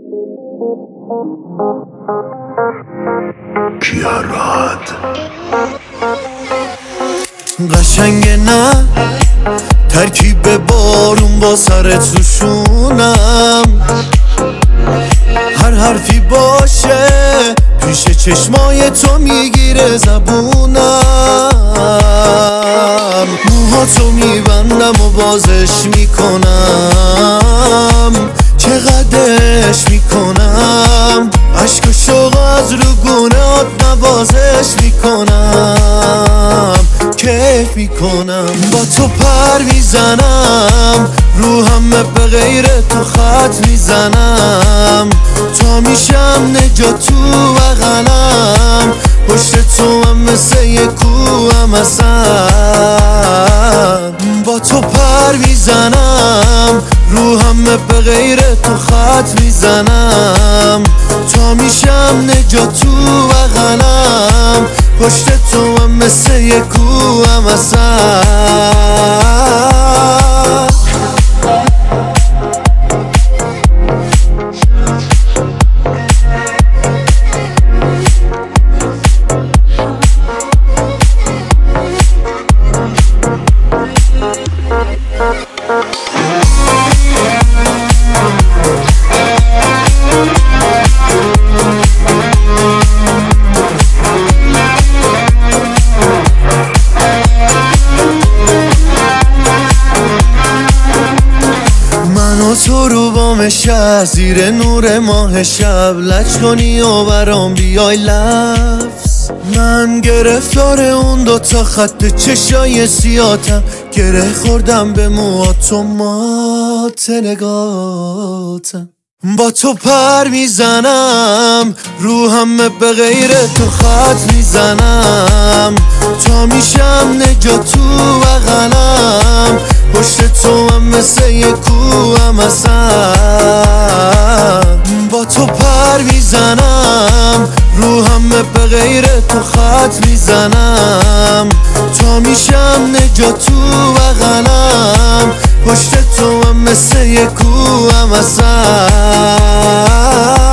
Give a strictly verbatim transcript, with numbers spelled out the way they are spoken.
کیاراد قشنگه نه ترکیب بارون با سرت روشونم، هر حرفی باشه پیش چشمای تو میگیره زبونم، موهاتو میبندم و بازش میکنم، چقدرش میکنم، عشق و شوق از رو گونهات نوازش میکنم، کیف میکنم، با تو پر میزنم، رو همه به غیر تو خط میزنم، تا میشم نجات تو بغلم، پشت تو هم مثل یه کوهم اصلا، با تو پر میزنم، رو همه به غیر تو خط میزنم، تا میشم نجات تو بغلم، پشت تو هم مثل یه کوهم اصلا. تو رو بام شهر زیر نور ماه شب لج کنی و برام بیای لفظ، من گرفتار اون دوتا خط چشای سیاتم، گره خوردم به موهات و مات نگاتم، با تو پر میزنم، رو همه به غیر تو خط میزنم، تا میشم نجات تو بغلم، پشت تو هم مثل یه کوهم اصلا، با تو پر میزنم، رو همه به غیر تو خط میزنم، تا میشم نجات تو بغلم، پشت تو هم مثل یه کوهم اصلا.